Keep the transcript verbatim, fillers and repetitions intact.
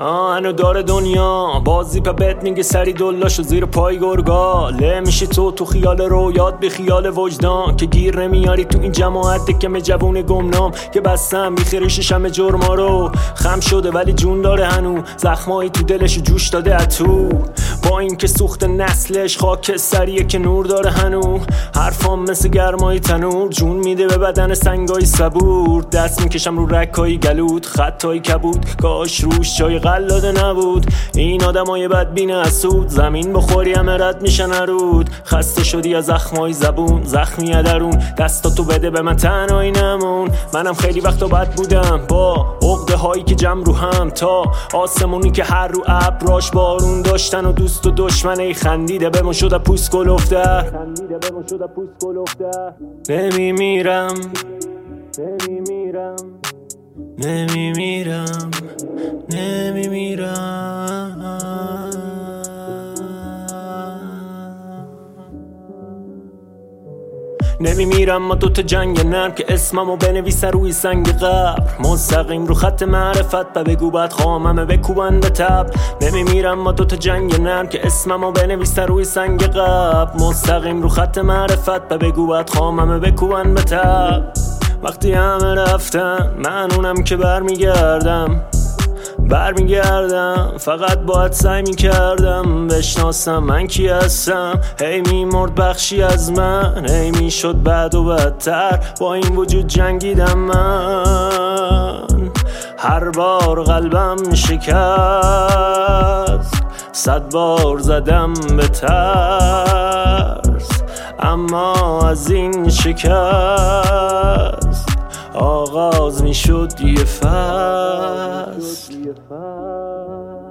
آنو داره دنیا بازی پا بهت میگه سری دلاشو زیر پای گرگا له میشی تو تو خیال رویات بی خیال وجدان که گیر نمیاری تو این جماعت دکم جوون گمنام که بستم بیخیرشش همه جرما رو خم شده ولی جون داره هنو زخمایی تو دلش جوش داده اتو با این که سوخت نسلش خاک سریه که نور داره هنو حرفام مثل گرمای تنور جون میده به بدن سنگای صبور دست میکشم رو رکای گلود خطای کبود کاش روش چای قلاده نبود این آدمای بدبین اسود زمین بخوری همه رد میشن رود خسته شدی از زخمای زبون زخمی درون دستاتو بده به من تنهایی نمون منم خیلی وقتا بد بودم با عقده هایی که جمع رو هم تا آسمونی که هر رو ابراش بارون داشتن و دوست و دشمنی خندیده بمون شده پوست گلفته خندیده بمون شده پوست گلفته نمیمیرم نمیمیرم نمیمیرم نمیمیرم نمیمیرم ما دوتا جنگ نرم که اسممو بنویسه روی سنگ قبر مستقیم رو خط معرفت و بگو بعد خاممه بکوبن به تب نمیمیرم ما دوتا جنگ نرم که اسممو بنویسه روی سنگ قبر مستقیم رو خط معرفت و بگو بعد خاممه بکوبن به تب وقتی همه رفتن من اونم که برمیگردم برمیگردم فقط باید سعی میکردم بشناسم من کی هستم هی میمرد بخشی از من هی میشد بد و بدتر با این وجود جنگیدم من هر بار قلبم شکست صد بار زدم به ترس اما از این شکست آغاز میشد یه فصل